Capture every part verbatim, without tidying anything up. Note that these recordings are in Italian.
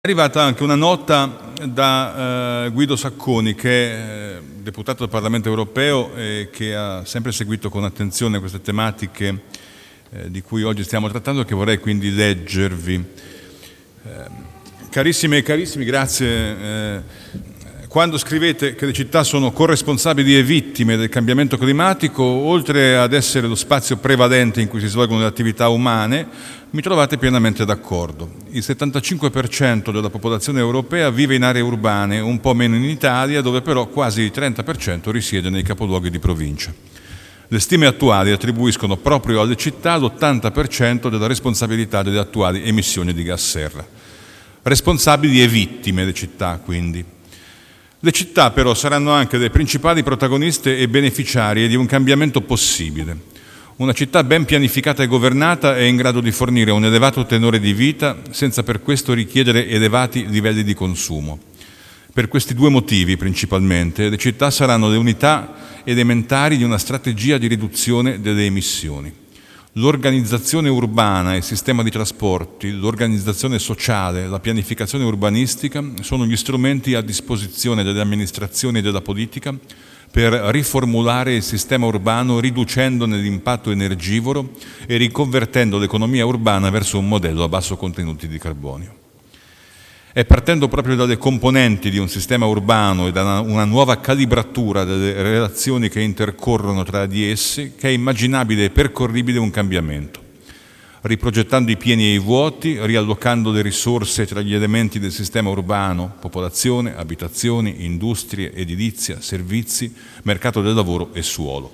È arrivata anche una nota da eh, Guido Sacconi, che è eh, deputato del Parlamento europeo e che ha sempre seguito con attenzione queste tematiche eh, di cui oggi stiamo trattando, che vorrei quindi leggervi. Eh, carissime e carissimi, grazie. Eh, quando scrivete che le città sono corresponsabili e vittime del cambiamento climatico, oltre ad essere lo spazio prevalente in cui si svolgono le attività umane, mi trovate pienamente d'accordo. Il settantacinque per cento della popolazione europea vive in aree urbane, un po' meno in Italia, dove però quasi il trenta per cento risiede nei capoluoghi di provincia. Le stime attuali attribuiscono proprio alle città l'ottanta per cento della responsabilità delle attuali emissioni di gas serra. Responsabili e vittime le città, quindi. Le città però saranno anche le principali protagoniste e beneficiarie di un cambiamento possibile. Una città ben pianificata e governata è in grado di fornire un elevato tenore di vita senza per questo richiedere elevati livelli di consumo. Per questi due motivi principalmente le città saranno le unità elementari di una strategia di riduzione delle emissioni. L'organizzazione urbana, il sistema di trasporti, l'organizzazione sociale, la pianificazione urbanistica sono gli strumenti a disposizione delle amministrazioni e della politica per riformulare il sistema urbano riducendone l'impatto energivoro e riconvertendo l'economia urbana verso un modello a basso contenuti di carbonio. È partendo proprio dalle componenti di un sistema urbano e da una nuova calibratura delle relazioni che intercorrono tra di esse che è immaginabile e percorribile un cambiamento. Riprogettando i pieni e i vuoti, riallocando le risorse tra gli elementi del sistema urbano, popolazione, abitazioni, industrie, edilizia, servizi, mercato del lavoro e suolo.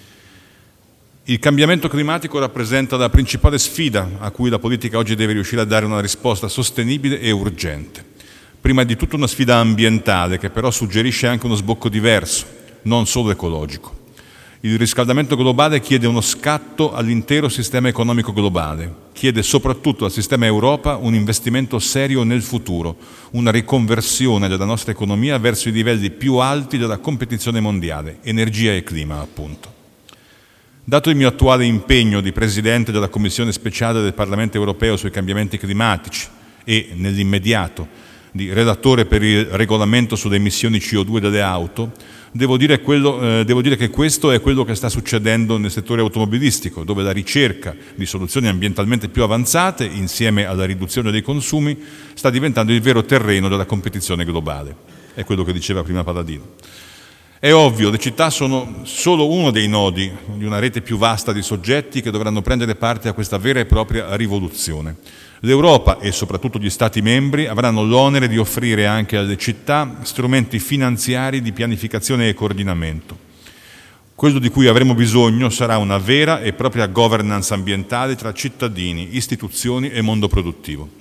Il cambiamento climatico rappresenta la principale sfida a cui la politica oggi deve riuscire a dare una risposta sostenibile e urgente. Prima di tutto una sfida ambientale, che però suggerisce anche uno sbocco diverso, non solo ecologico. Il riscaldamento globale chiede uno scatto all'intero sistema economico globale, chiede soprattutto al sistema Europa un investimento serio nel futuro, una riconversione della nostra economia verso i livelli più alti della competizione mondiale, energia e clima appunto. Dato il mio attuale impegno di Presidente della Commissione speciale del Parlamento europeo sui cambiamenti climatici e, nell'immediato, di relatore per il regolamento sulle emissioni C O due delle auto, devo dire, quello, eh, devo dire che questo è quello che sta succedendo nel settore automobilistico, dove la ricerca di soluzioni ambientalmente più avanzate, insieme alla riduzione dei consumi, sta diventando il vero terreno della competizione globale. È quello che diceva prima Paladino. È ovvio, le città sono solo uno dei nodi di una rete più vasta di soggetti che dovranno prendere parte a questa vera e propria rivoluzione. L'Europa e soprattutto gli Stati membri avranno l'onere di offrire anche alle città strumenti finanziari di pianificazione e coordinamento. Quello di cui avremo bisogno sarà una vera e propria governance ambientale tra cittadini, istituzioni e mondo produttivo.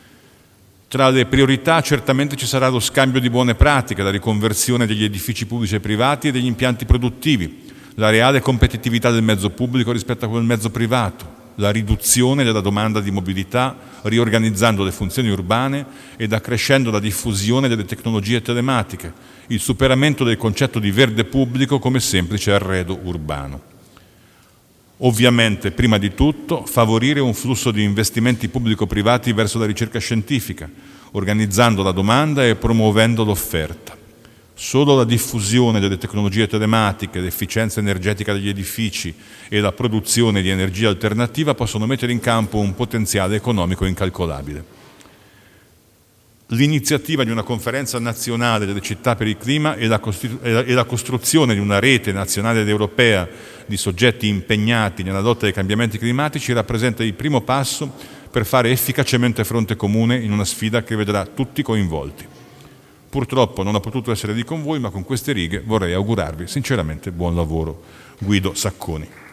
Tra le priorità certamente ci sarà lo scambio di buone pratiche, la riconversione degli edifici pubblici e privati e degli impianti produttivi, la reale competitività del mezzo pubblico rispetto a quel mezzo privato, la riduzione della domanda di mobilità, riorganizzando le funzioni urbane ed accrescendo la diffusione delle tecnologie telematiche, il superamento del concetto di verde pubblico come semplice arredo urbano. Ovviamente, prima di tutto, favorire un flusso di investimenti pubblico-privati verso la ricerca scientifica, organizzando la domanda e promuovendo l'offerta. Solo la diffusione delle tecnologie telematiche, l'efficienza energetica degli edifici e la produzione di energia alternativa possono mettere in campo un potenziale economico incalcolabile. L'iniziativa di una conferenza nazionale delle città per il clima e la, costitu- e la costruzione di una rete nazionale ed europea di soggetti impegnati nella lotta ai cambiamenti climatici rappresenta il primo passo per fare efficacemente fronte comune in una sfida che vedrà tutti coinvolti. Purtroppo non ho potuto essere lì con voi, ma con queste righe vorrei augurarvi sinceramente buon lavoro. Guido Sacconi.